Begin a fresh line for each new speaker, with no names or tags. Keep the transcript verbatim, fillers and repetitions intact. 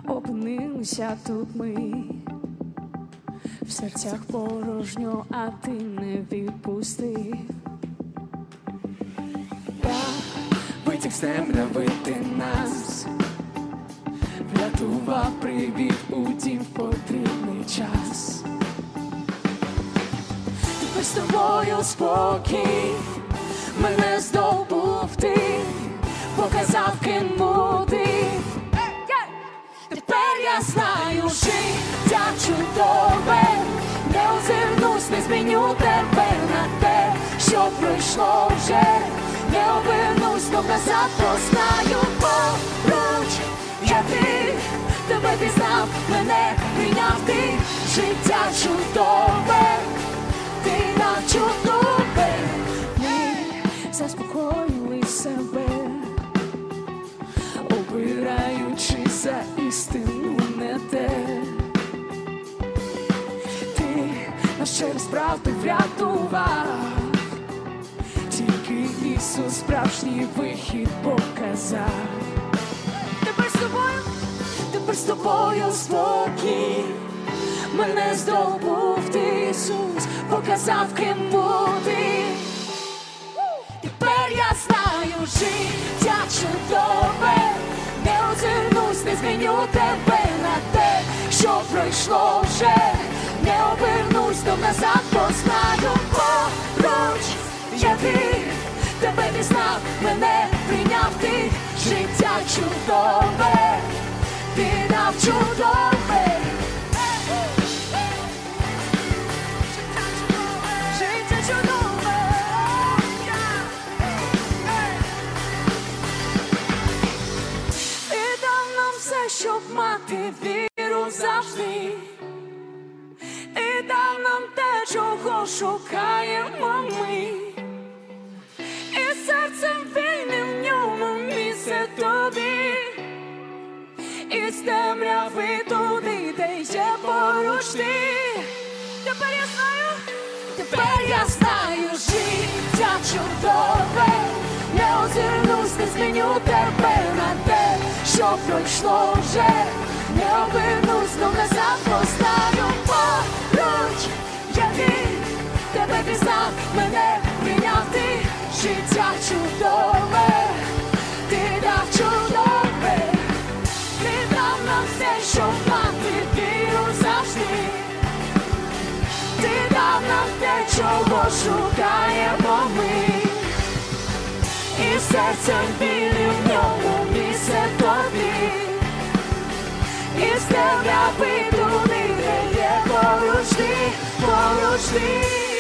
опинилися тут ми. В серцях порожньо, а ти не відпустив. Я витяг з темряви ти нас, врятував, привів у дім в потрібний час. Тепер з тобою спокій, мене здобув ти, показав, ким бути. Тепер я знаю, життя чудове, не озирнусь, не зміню тебе на те, що пройшло вже. Не обернусь, но назад познаю поруч. Я ти, тебе пізнав, мене прийняв ти. Життя чудове, ти нам чудове. Ми заспокоїли себе, обираючи за істину не те. Ти нас через правду врятував, тільки Ісус справжній вихід показав. Тепер з тобою, тепер з тобою спокій, мене здобув ти, Ісус, показав, ким бути. Тепер я знаю, життя чудове, не озирнусь, не зміню тебе на те, що пройшло вже. Не обернусь, то назад познаю поруч. Я ти, тебе пізнав, мене прийняв ти. Життя чудове, ти нам чудове. Життя чудове. Ти дав нам все, щоб мати віру завжди. І дав нам те, чого шукаємо ми. І серцем вільним в ньому місце тобі. І з темряви туди, де є поруч ти. Тепер я знаю, тепер я знаю, життя чудове. Не озирнусь, не зміню тебе на те, що пройшло вже. Не обернусь, знов назад познаю поруч. Я ти, тебе пізнав, мене прийняв ти. Життя чудове, ти дав чудове. Ти дав нам все, щоб мати віру завжди. Ти дав нам те, чого шукаємо ми. І серцем вільним в ньому місце тобі. І з темряви туди, де є поруч ти, поруч ти.